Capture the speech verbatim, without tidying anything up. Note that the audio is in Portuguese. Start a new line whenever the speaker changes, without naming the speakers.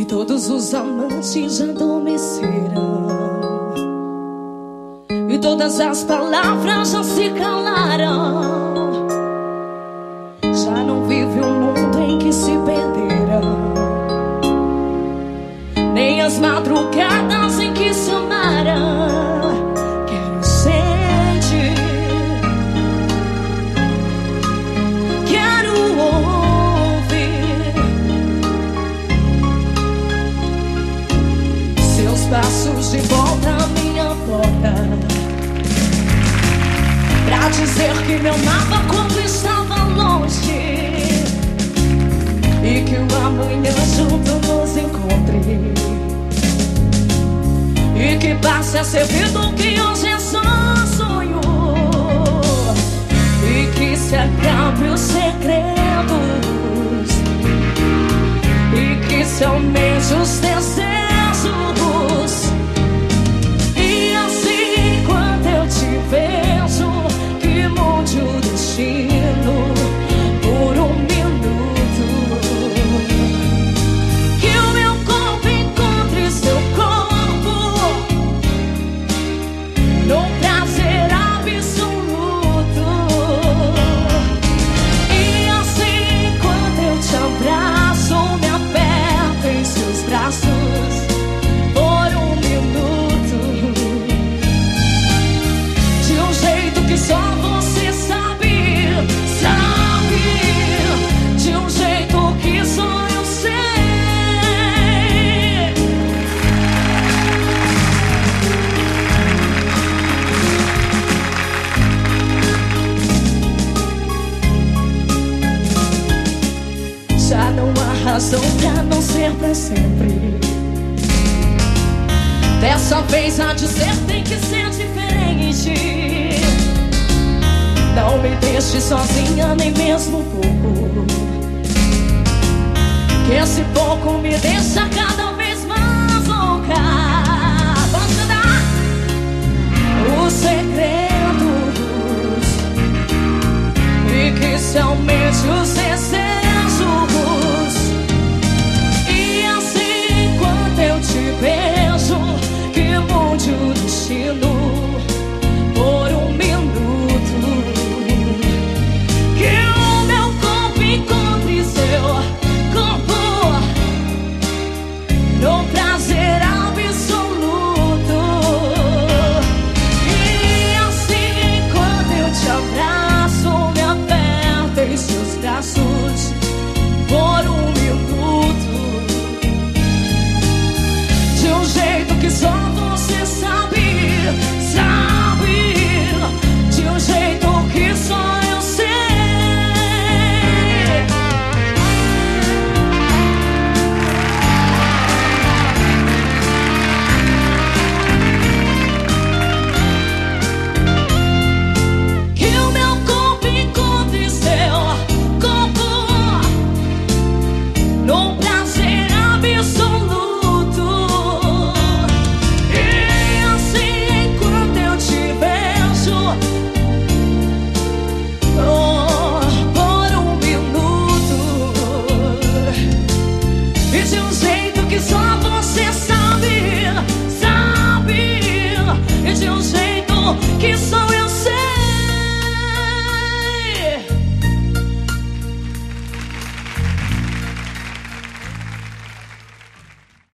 E todos os amantes já adormeceram, e todas as palavras já se calaram. Já não vive um mundo em que se perderam, nem as madrugadas em que se amaram. Quero sentir, quero ouvir seus passos de volta à minha porta, pra dizer que me amava quando estava longe, e que o amanhã junto nos encontre, e que passe a ser vida o que hoje é só sonho, e que se acabe os segredos, e que se aumente os desejos. E assim quando eu te vejo, que mude o destino por um minuto, que o meu corpo encontre seu corpo num prazer absoluto. E assim quando eu te abraço, me aperto em seus braços por um minuto, de um jeito que só você sabe, sabe, de um jeito que só eu sei. Já não há razão pra não ser pra sempre. Dessa vez há de ser, tem que ser diferente. Não me deixe sozinha nem mesmo um pouco, que esse pouco me deixa cada